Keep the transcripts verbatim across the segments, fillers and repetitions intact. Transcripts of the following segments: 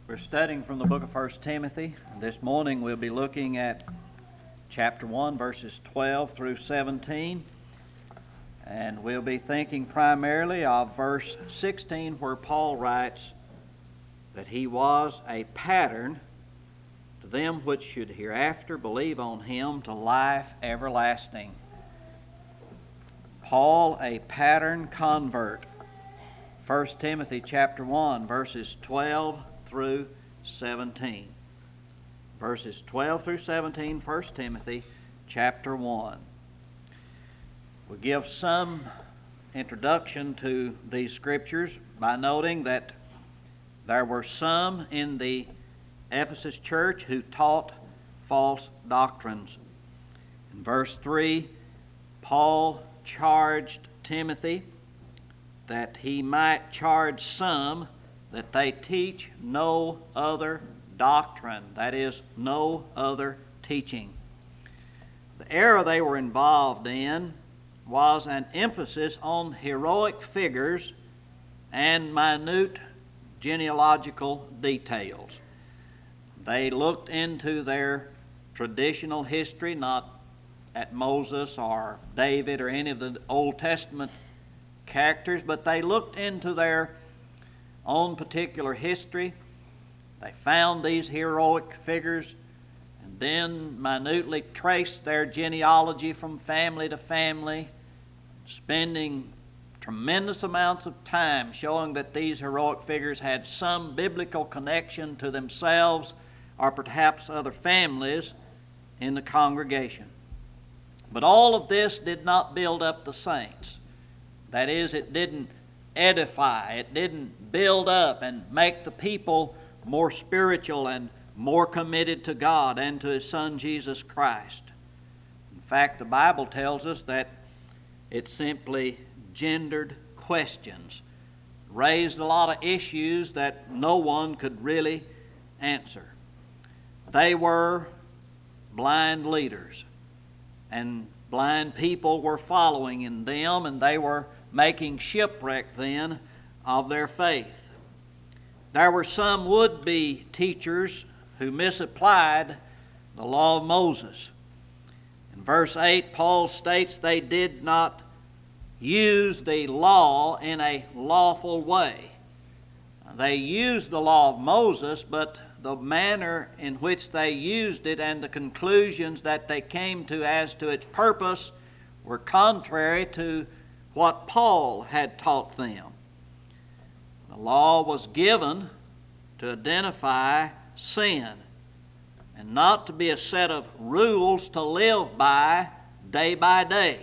We're studying from the book of First Timothy. This morning we'll be looking at chapter one, verses twelve through seventeen. And we'll be thinking primarily of verse sixteen, where Paul writes that he was a pattern to them which should hereafter believe on him to life everlasting. Paul, a pattern convert. First Timothy chapter one, verses twelve through seventeen. Verses twelve through seventeen, First Timothy chapter one. We'll give some introduction to these scriptures by noting that there were some in the Ephesus church who taught false doctrines. In verse three, Paul charged Timothy that he might charge some that they teach no other doctrine, that is, no other teaching. The error they were involved in was an emphasis on heroic figures and minute genealogical details. They looked into their traditional history, not at Moses or David or any of the Old Testament characters, but they looked into their own particular history. They found these heroic figures and then minutely traced their genealogy from family to family, spending tremendous amounts of time showing that these heroic figures had some biblical connection to themselves or perhaps other families in the congregation. But all of this did not build up the saints. That is, it didn't edify, it didn't build up and make the people more spiritual and more committed to God and to His Son Jesus Christ. In fact, the Bible tells us that it simply gendered questions, raised a lot of issues that no one could really answer. They were blind leaders, and blind people were following in them, and they were making shipwreck then of their faith. There were some would-be teachers who misapplied the law of Moses. In verse eight, Paul states they did not use the law in a lawful way. They used the law of Moses, but the manner in which they used it and the conclusions that they came to as to its purpose were contrary to what Paul had taught them. The law was given to identify sin and not to be a set of rules to live by day by day.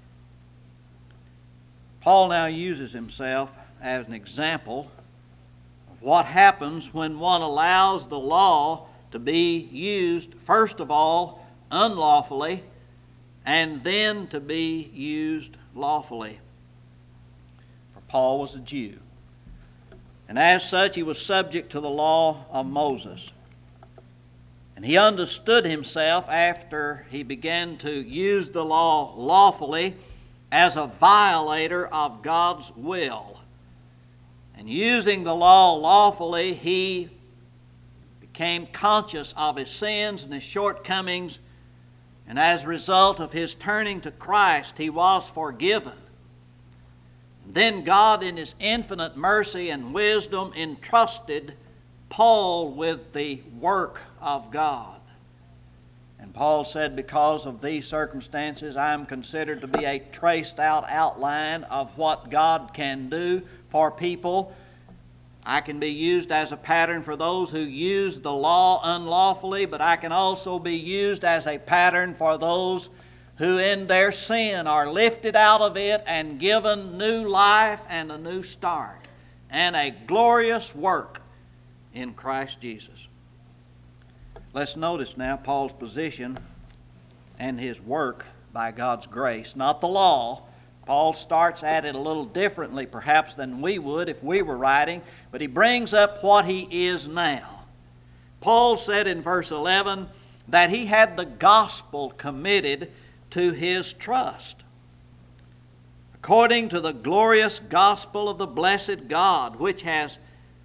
Paul now uses himself as an example of what happens when one allows the law to be used, first of all, unlawfully, and then to be used lawfully. For Paul was a Jew, and as such he was subject to the law of Moses. And he understood himself, after he began to use the law lawfully, as a violator of God's will. And using the law lawfully, he became conscious of his sins and his shortcomings, and as a result of his turning to Christ, he was forgiven. And then God, in His infinite mercy and wisdom, entrusted Paul with the work of God. And Paul said, because of these circumstances, I am considered to be a traced out outline of what God can do for people. I can be used as a pattern for those who use the law unlawfully, but I can also be used as a pattern for those who in their sin are lifted out of it and given new life and a new start and a glorious work in Christ Jesus. Let's notice now Paul's position and his work by God's grace, not the law. Paul starts at it a little differently perhaps than we would if we were writing, but he brings up what he is now. Paul said in verse eleven that he had the gospel committed to his trust. According to the glorious gospel of the blessed God, which has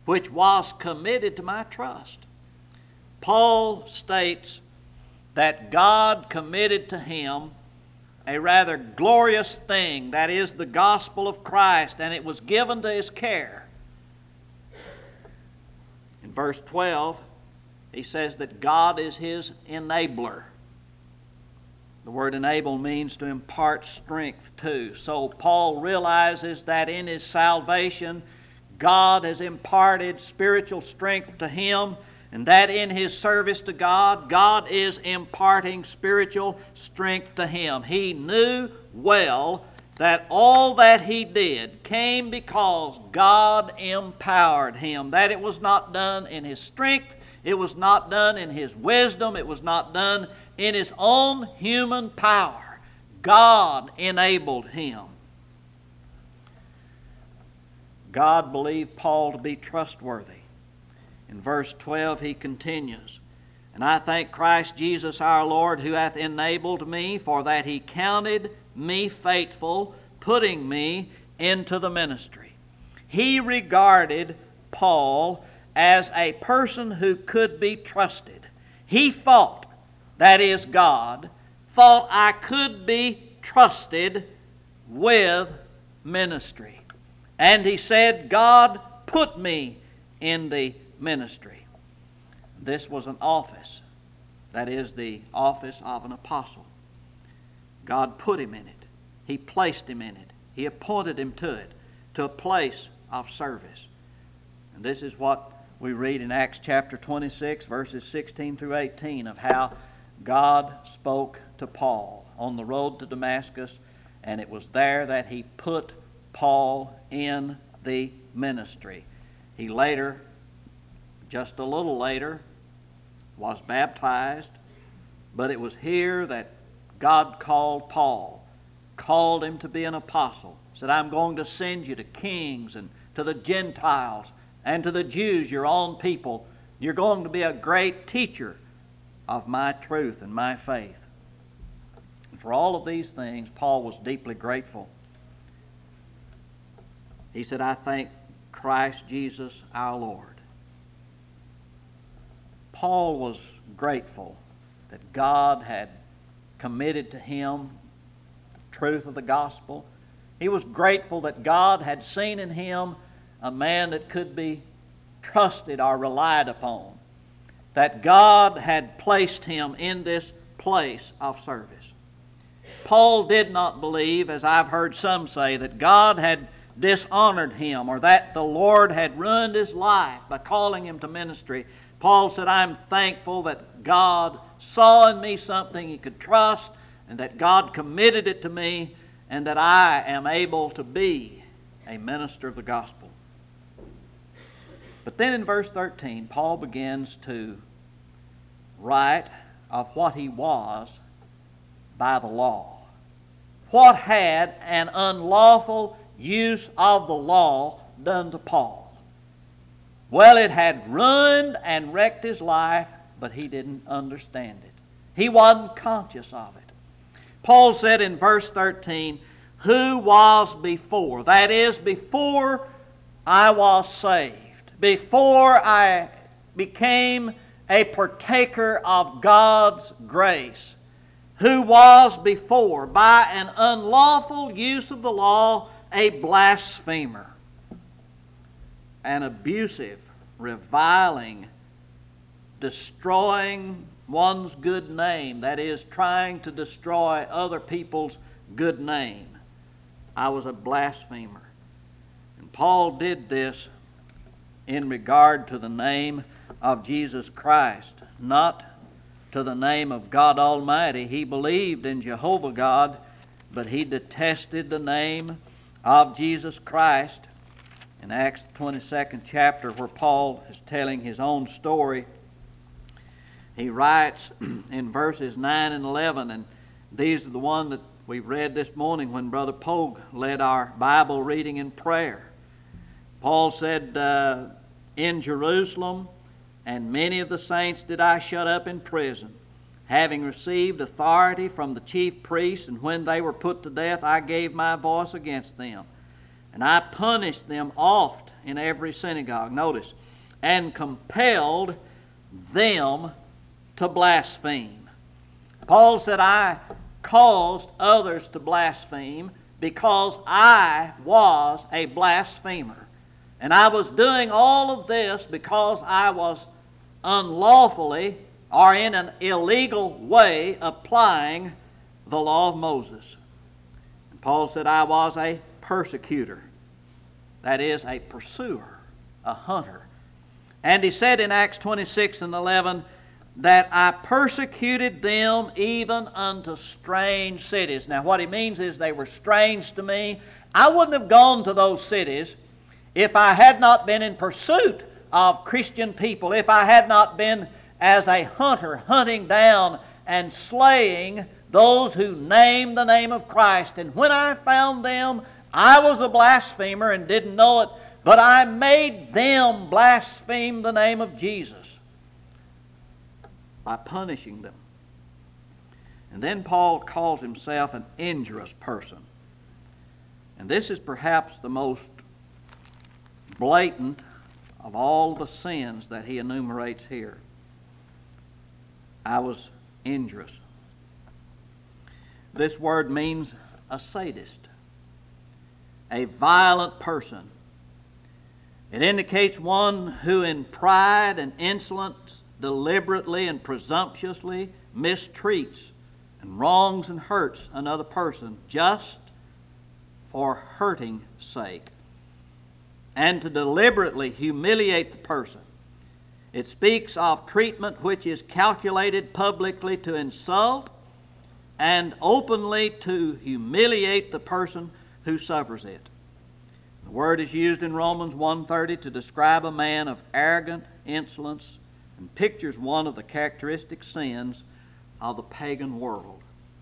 which was committed to my trust. Paul states that God committed to him a rather glorious thing, that is the gospel of Christ, and it was given to his care. In verse twelve, he says that God is his enabler. The word enable means to impart strength to. So Paul realizes that in his salvation, God has imparted spiritual strength to him, and that in his service to God, God is imparting spiritual strength to him. He knew well that all that he did came because God empowered him, that it was not done in his strength, it was not done in his wisdom, it was not done in his own human power. God enabled him. God believed Paul to be trustworthy. In verse twelve he continues, "And I thank Christ Jesus our Lord, who hath enabled me, for that he counted me faithful, putting me into the ministry." He regarded Paul as a person who could be trusted. He thought, that is God, thought I could be trusted with ministry. And he said, God put me in the ministry. This was an office, that is the office of an apostle. God put him in it. He placed him in it. He appointed him to it, to a place of service. And this is what we read in Acts chapter twenty-six, verses sixteen through eighteen, of how God spoke to Paul on the road to Damascus, and it was there that he put Paul in the ministry. He later, just a little later, was baptized, but it was here that God called Paul, called him to be an apostle, said, I'm going to send you to kings and to the Gentiles and to the Jews, your own people. You're going to be a great teacher of my truth and my faith. And for all of these things, Paul was deeply grateful. He said, I thank Christ Jesus our Lord. Paul was grateful that God had committed to him the truth of the gospel. He was grateful that God had seen in him a man that could be trusted or relied upon, that God had placed him in this place of service. Paul did not believe, as I've heard some say, that God had dishonored him or that the Lord had ruined his life by calling him to ministry. Paul said, I'm thankful that God saw in me something he could trust, and that God committed it to me, and that I am able to be a minister of the gospel. But then in verse thirteen, Paul begins to write of what he was by the law. What had an unlawful use of the law done to Paul? Well, it had ruined and wrecked his life, but he didn't understand it. He wasn't conscious of it. Paul said in verse thirteen, who was before? That is, before I was saved, before I became a partaker of God's grace, who was before, by an unlawful use of the law, a blasphemer, an abusive, reviling, destroying one's good name, that is, trying to destroy other people's good name. I was a blasphemer. And Paul did this in regard to the name of Jesus Christ, not to the name of God Almighty. He believed in Jehovah God, but he detested the name of Jesus Christ. In Acts twenty-second chapter, where Paul is telling his own story, he writes in verses nine and eleven, and these are the one that we read this morning when Brother Pogue led our Bible reading and prayer. Paul said, uh, in Jerusalem, and many of the saints did I shut up in prison, having received authority from the chief priests, and when they were put to death, I gave my voice against them. And I punished them oft in every synagogue. Notice, and compelled them to blaspheme. Paul said, I caused others to blaspheme because I was a blasphemer. And I was doing all of this because I was unlawfully or in an illegal way applying the law of Moses. And Paul said, I was a persecutor. That is, a pursuer, a hunter. And he said in Acts twenty-six and eleven, that I persecuted them even unto strange cities. Now what he means is they were strange to me. I wouldn't have gone to those cities if I had not been in pursuit of Christian people, if I had not been as a hunter hunting down and slaying those who name the name of Christ. And when I found them, I was a blasphemer and didn't know it, but I made them blaspheme the name of Jesus by punishing them. And then Paul calls himself an injurious person. And this is perhaps the most blatant of all the sins that he enumerates here. I was injurious. This word means a sadist, a violent person. It indicates one who in pride and insolence deliberately and presumptuously mistreats and wrongs and hurts another person just for hurting sake, and to deliberately humiliate the person. It speaks of treatment which is calculated publicly to insult and openly to humiliate the person who suffers it. The word is used in Romans one thirty to describe a man of arrogant insolence and pictures one of the characteristic sins of the pagan world.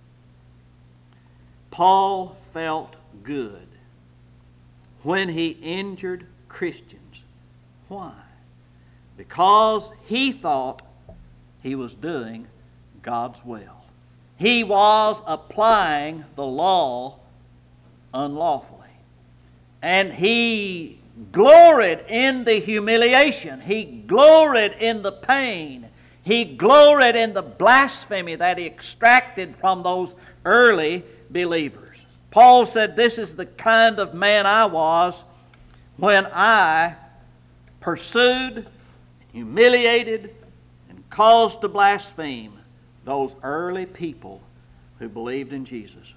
Paul felt good when he injured Christians. Why? Because he thought he was doing God's will. He was applying the law unlawfully. And he gloried in the humiliation. He gloried in the pain. He gloried in the blasphemy that he extracted from those early believers. Paul said, this is the kind of man I was when I pursued, humiliated, and caused to blaspheme those early people who believed in Jesus.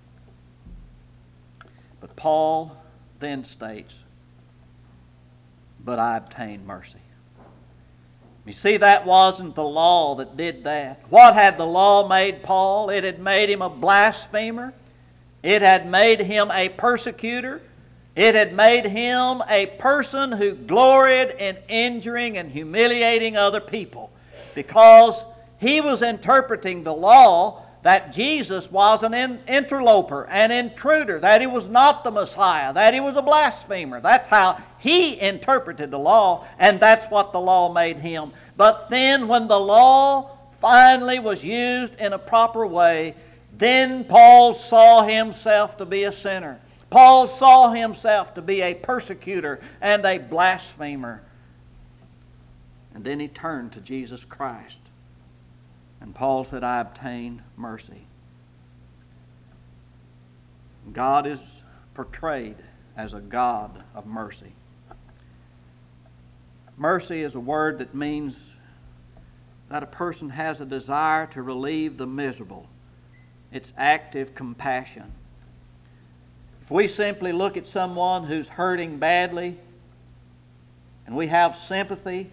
But Paul then states, but I obtained mercy. You see, that wasn't the law that did that. What had the law made Paul? It had made him a blasphemer. It had made him a persecutor. It had made him a person who gloried in injuring and humiliating other people, because he was interpreting the law that Jesus was an interloper, an intruder, that he was not the Messiah, that he was a blasphemer. That's how he interpreted the law, and that's what the law made him. But then when the law finally was used in a proper way, then Paul saw himself to be a sinner. Paul saw himself to be a persecutor and a blasphemer. And then he turned to Jesus Christ. And Paul said, I obtained mercy. God is portrayed as a God of mercy. Mercy is a word that means that a person has a desire to relieve the miserable. It's active compassion. If we simply look at someone who's hurting badly and we have sympathy,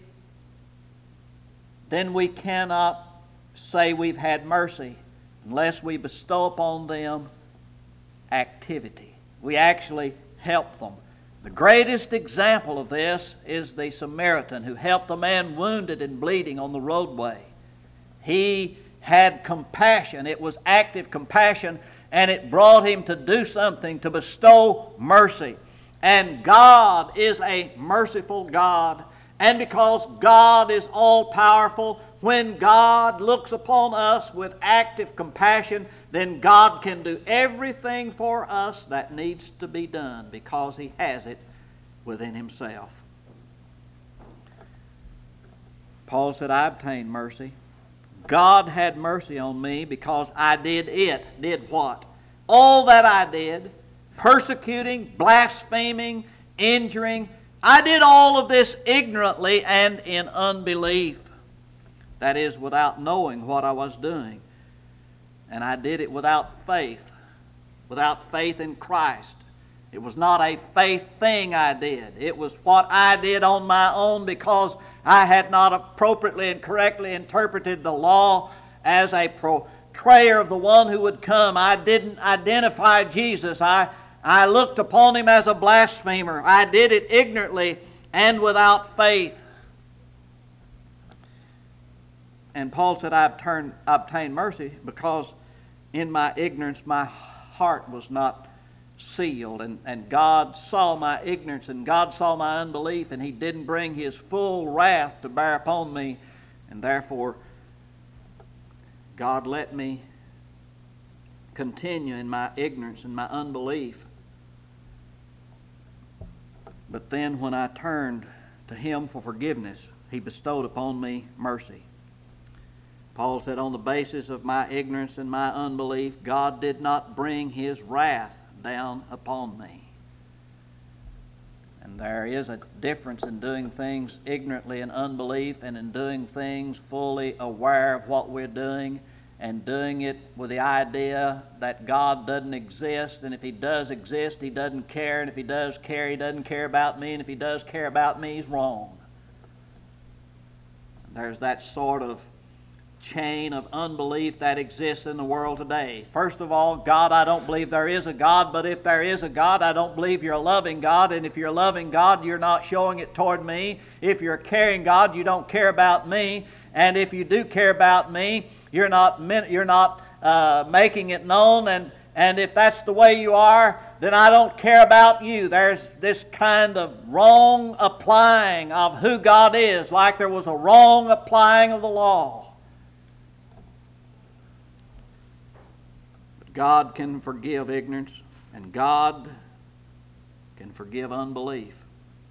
then we cannot say we've had mercy unless we bestow upon them activity. We actually help them. The greatest example of this is the Samaritan who helped a man wounded and bleeding on the roadway. He had compassion. It was active compassion, and it brought him to do something, to bestow mercy. And God is a merciful God. And because God is all-powerful, when God looks upon us with active compassion, then God can do everything for us that needs to be done because He has it within Himself. Paul said, I obtained mercy. God had mercy on me because I did it. Did what? All that I did, persecuting, blaspheming, injuring. I did all of this ignorantly and in unbelief. That is, without knowing what I was doing. And I did it without faith, without faith in Christ. It was not a faith thing I did. It was what I did on my own because I had not appropriately and correctly interpreted the law as a portrayer of the one who would come. I didn't identify Jesus. I, I looked upon Him as a blasphemer. I did it ignorantly and without faith. And Paul said, I obtained, obtained mercy because in my ignorance my heart was not sealed, and, and God saw my ignorance and God saw my unbelief, and He didn't bring His full wrath to bear upon me, and therefore God let me continue in my ignorance and my unbelief. But then when I turned to Him for forgiveness, He bestowed upon me mercy. Paul said, on the basis of my ignorance and my unbelief, God did not bring His wrath down upon me. And there is a difference in doing things ignorantly in unbelief and in doing things fully aware of what we're doing and doing it with the idea that God doesn't exist, and if He does exist, He doesn't care, and if He does care, He doesn't care about me, and if He does care about me, He's wrong. There's that sort of chain of unbelief that exists in the world today. First of all, God, I don't believe there is a God, but if there is a God, I don't believe you're a loving God, and if you're a loving God, you're not showing it toward me. If you're a caring God, you don't care about me, and if you do care about me, you're not you're not uh, making it known, and, and if that's the way you are, then I don't care about you. There's this kind of wrong applying of who God is, like there was a wrong applying of the law. God can forgive ignorance, and God can forgive unbelief.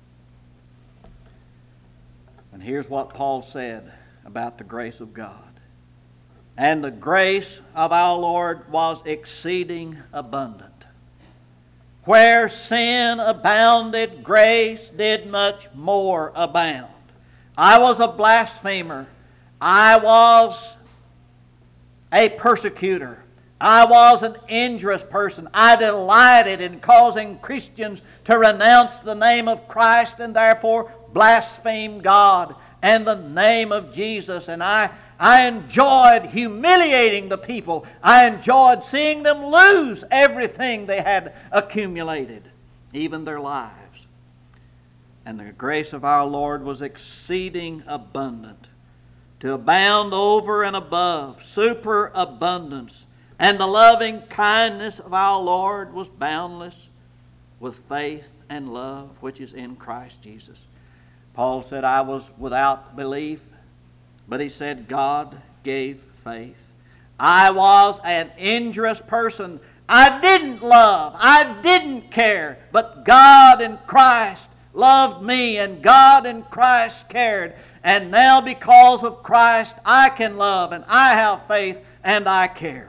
And here's what Paul said about the grace of God. And the grace of our Lord was exceeding abundant. Where sin abounded, grace did much more abound. I was a blasphemer. I was a persecutor. I was an injurious person. I delighted in causing Christians to renounce the name of Christ and therefore blaspheme God and the name of Jesus. And I, I enjoyed humiliating the people. I enjoyed seeing them lose everything they had accumulated, even their lives. And the grace of our Lord was exceeding abundant, to abound over and above, superabundance. And the loving kindness of our Lord was boundless with faith and love which is in Christ Jesus. Paul said, I was without belief, but he said, God gave faith. I was an injurious person. I didn't love. I didn't care. But God in Christ loved me, and God in Christ cared. And now because of Christ, I can love, and I have faith, and I care.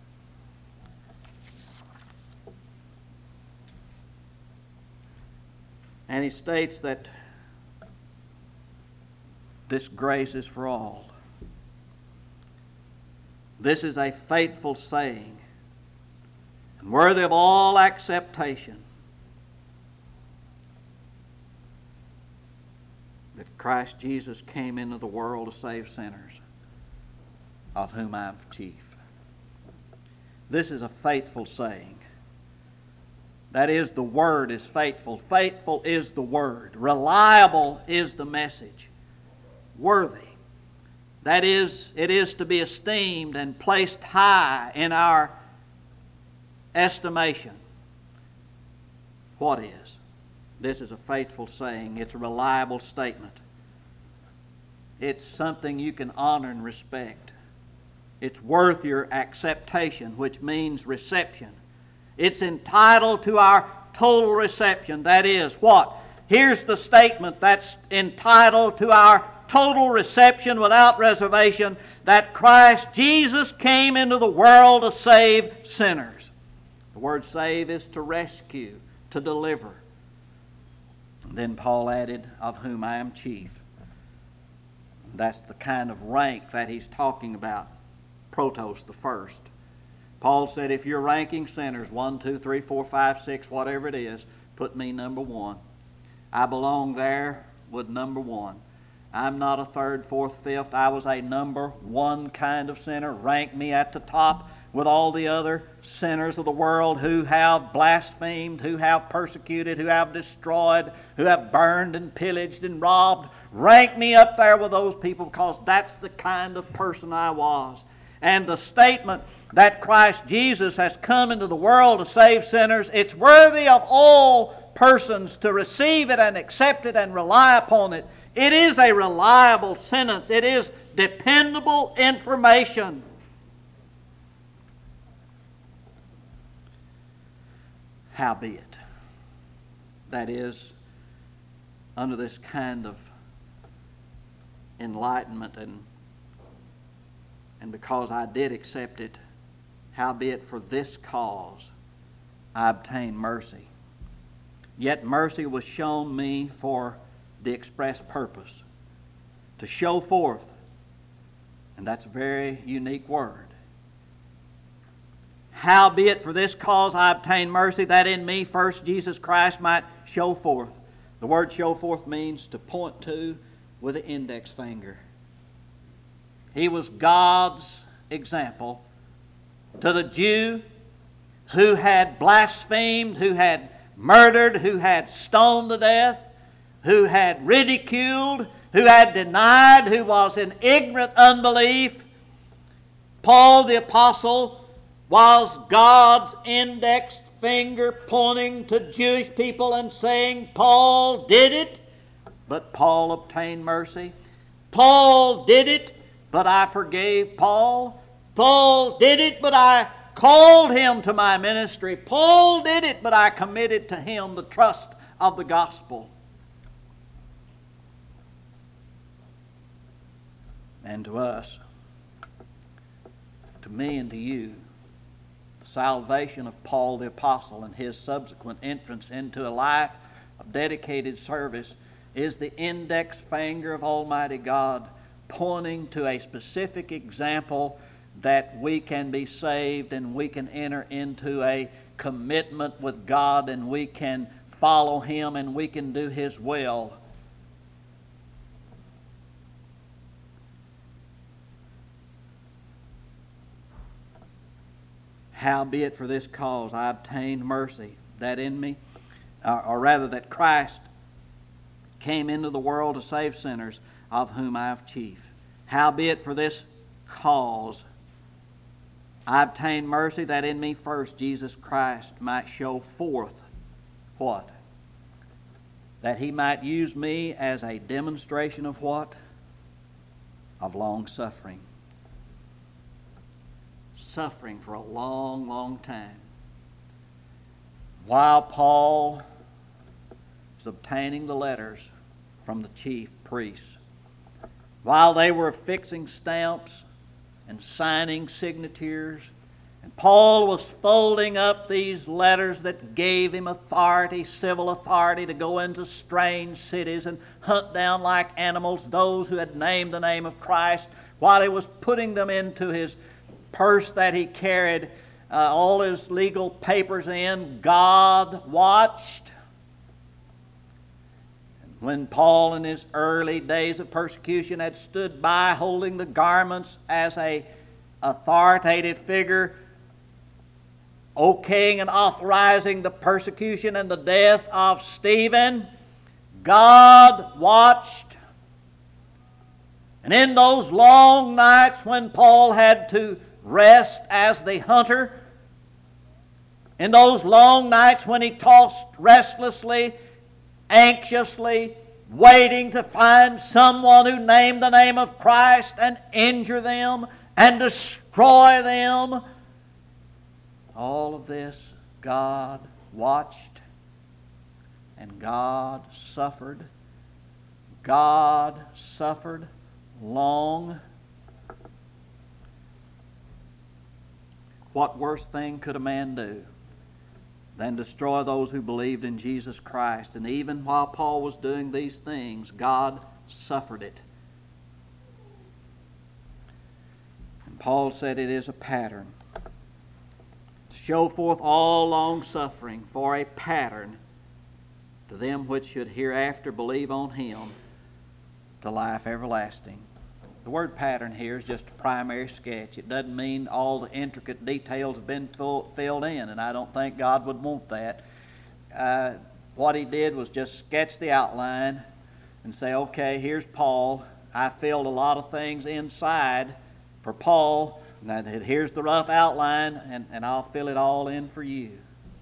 And he states that this grace is for all. This is a faithful saying and worthy of all acceptation, that Christ Jesus came into the world to save sinners, of whom I am chief. This is a faithful saying. That is, the Word is faithful. Faithful is the Word. Reliable is the message. Worthy. That is, it is to be esteemed and placed high in our estimation. What is? This is a faithful saying. It's a reliable statement. It's something you can honor and respect. It's worth your acceptation, which means reception. It's entitled to our total reception. That is what? Here's the statement that's entitled to our total reception without reservation, that Christ Jesus came into the world to save sinners. The word save is to rescue, to deliver. And then Paul added, of whom I am chief. That's the kind of rank that he's talking about. Protos, the first. Paul said, if you're ranking sinners, one, two, three, four, five, six, whatever it is, put me number one. I belong there with number one. I'm not a third, fourth, fifth. I was a number one kind of sinner. Rank me at the top with all the other sinners of the world who have blasphemed, who have persecuted, who have destroyed, who have burned and pillaged and robbed. Rank me up there with those people, because that's the kind of person I was. And the statement that Christ Jesus has come into the world to save sinners, it's worthy of all persons to receive it and accept it and rely upon it. It is a reliable sentence. It is dependable information. Howbeit, that is, under this kind of enlightenment, and and because I did accept it, howbeit for this cause I obtained mercy. Yet mercy was shown me for the express purpose, to show forth, and that's a very unique word. Howbeit for this cause I obtained mercy, that in me first Jesus Christ might show forth. The word show forth means to point to with the index finger. He was God's example to the Jew who had blasphemed, who had murdered, who had stoned to death, who had ridiculed, who had denied, who was in ignorant unbelief. Paul the Apostle was God's index finger pointing to Jewish people and saying, Paul did it, but Paul obtained mercy. Paul did it, but I forgave Paul. Paul did it, but I called him to my ministry. Paul did it, but I committed to him the trust of the gospel. And to us, to me and to you, the salvation of Paul the Apostle and his subsequent entrance into a life of dedicated service is the index finger of Almighty God, pointing to a specific example that we can be saved and we can enter into a commitment with God and we can follow Him and we can do His will. Howbeit for this cause I obtained mercy, that in me, or, or rather that Christ came into the world to save sinners, of whom I am chief. Howbeit for this cause I obtained mercy, that in me first Jesus Christ might show forth what? That He might use me as a demonstration of what? Of long suffering. Suffering for a long, long time. While Paul was obtaining the letters from the chief priests, while they were affixing stamps and signing signatures, and Paul was folding up these letters that gave him authority, civil authority, to go into strange cities and hunt down like animals those who had named the name of Christ, while he was putting them into his purse that he carried uh, all his legal papers in, God watched. And when Paul in his early days of persecution had stood by holding the garments as a authoritative figure, okaying and authorizing the persecution and the death of Stephen, God watched. And in those long nights when Paul had to rest as the hunter, in those long nights when he tossed restlessly, anxiously, waiting to find someone who named the name of Christ and injure them and destroy destroy them. All of this God watched, and God suffered. God suffered long. What worse thing could a man do than destroy those who believed in Jesus Christ? And even while Paul was doing these things, God suffered it. And Paul said it is a pattern to show forth all long suffering, for a pattern to them which should hereafter believe on him to life everlasting. The word pattern here is just a primary sketch. It doesn't mean all the intricate details have been full, filled in, and I don't think God would want that. Uh, what he did was just sketch the outline and say, okay, here's Paul. I filled a lot of things inside for Paul. Now here's the rough outline, and, and I'll fill it all in for you.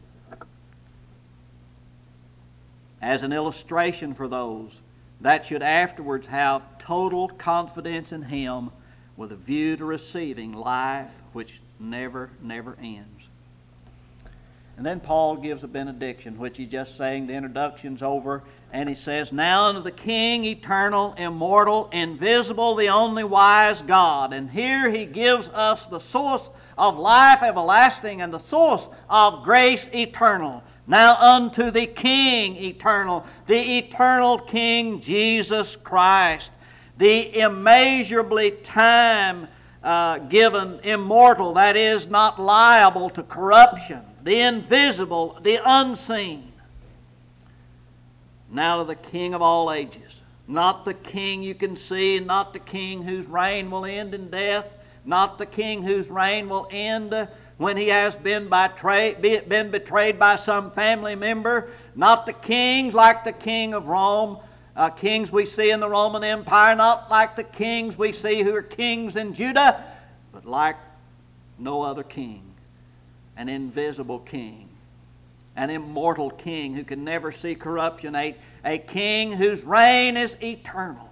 As an illustration for those that should afterwards have total confidence in him with a view to receiving life which never, never ends. And then Paul gives a benediction, which he's just saying the introduction's over, and he says, now unto the King, eternal, immortal, invisible, the only wise God. And here he gives us the source of life everlasting and the source of grace eternal. Now unto the King eternal, the eternal King Jesus Christ, the immeasurably time uh, given immortal, that is, not liable to corruption, the invisible, the unseen. Now to the King of all ages, not the King you can see, not the King whose reign will end in death, not the King whose reign will end when he has been, betrayed, been betrayed by some family member, not the kings like the king of Rome, uh, kings we see in the Roman Empire, not like the kings we see who are kings in Judah, but like no other king, an invisible king, an immortal king who can never see corruption, a, a king whose reign is eternal.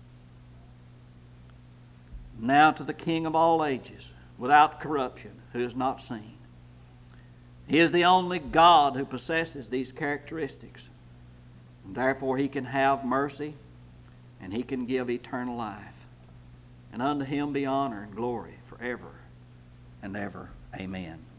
Now to the King of all ages, without corruption, who is not seen. He is the only God who possesses these characteristics. And therefore he can have mercy and he can give eternal life. And unto him be honor and glory forever and ever. Amen.